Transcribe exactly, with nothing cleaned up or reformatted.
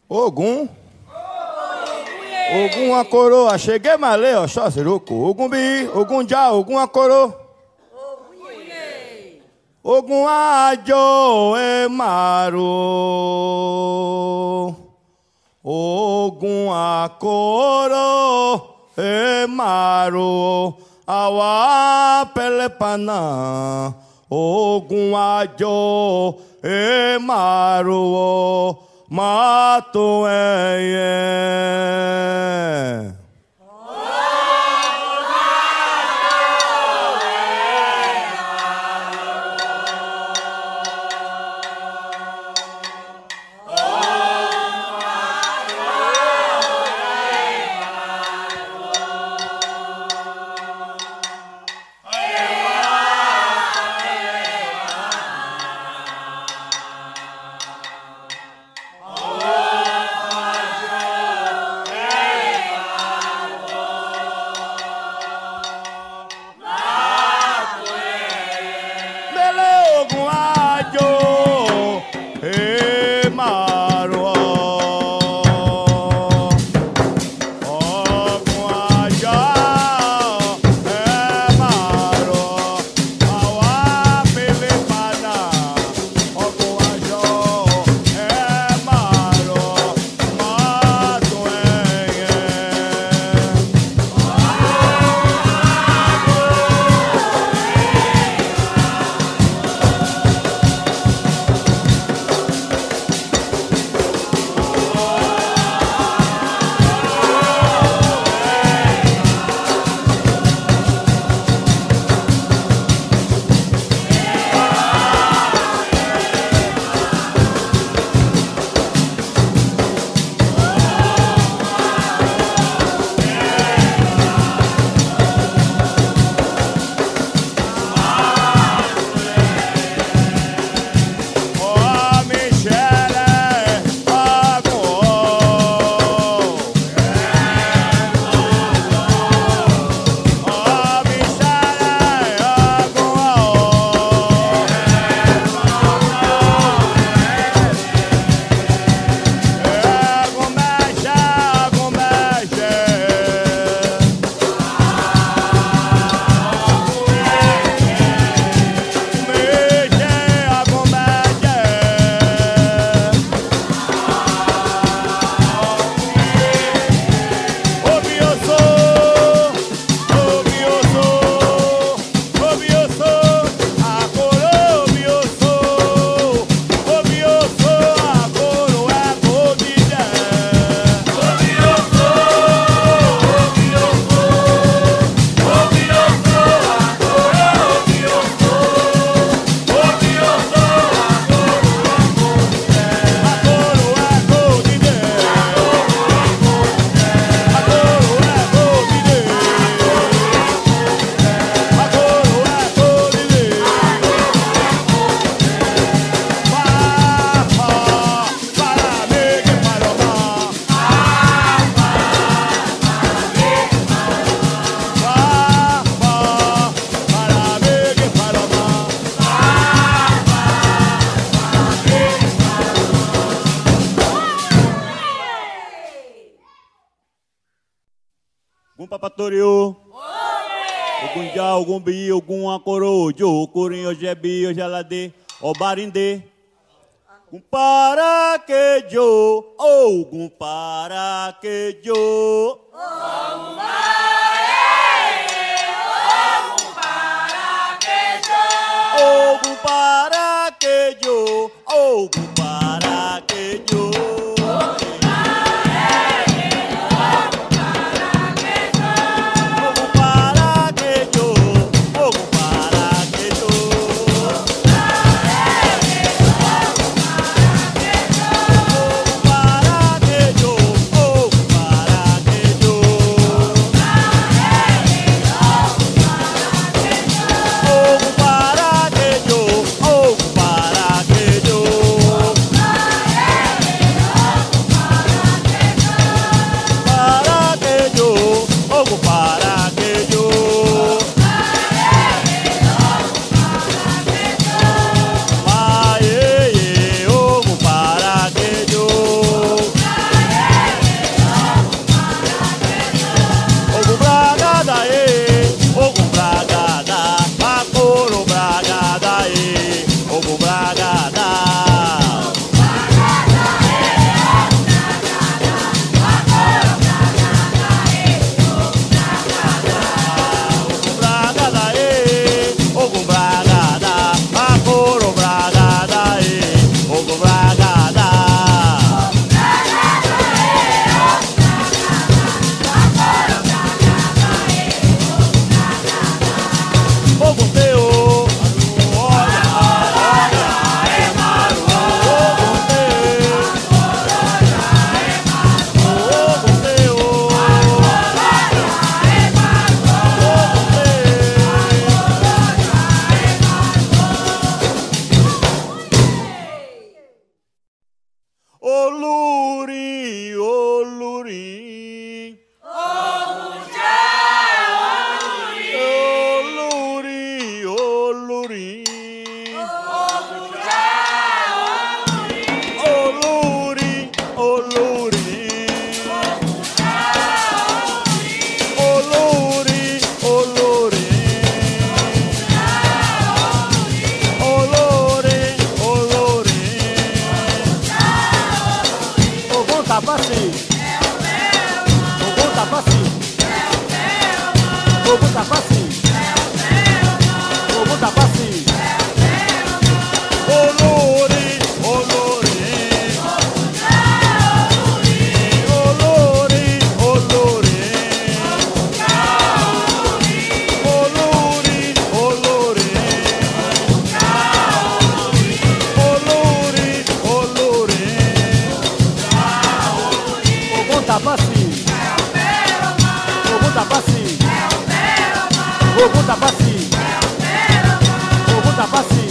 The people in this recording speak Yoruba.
Ogum. Ogum a coroa, cheguei malê, ó, xaziruco. Ogum bi, ogum já, ogum a coro. Ogum a jo e maru. Ogum a coro e maru. Awa pelepana. Ogum a jo e maru. Mato é. Papatoriu, Ogum já, Ogum bi, Ogum acorou, Ojo, Corim, Ojebi, Ojalade, Obarinde. Ogum para que jo, Ogum para que jo. Ogum para que jo. Ogum para que jo, Ogum para que jo. Oh, Tabaci. Ogum Tabaci. Ogum Tabaci. Ogum Tabaci. Olore, olore. Olore, olore. Olore, olore. Olore, olore. Ogum Tabaci. Ogum Tabaci. Ogum Tabaci. Ogum Tabaci.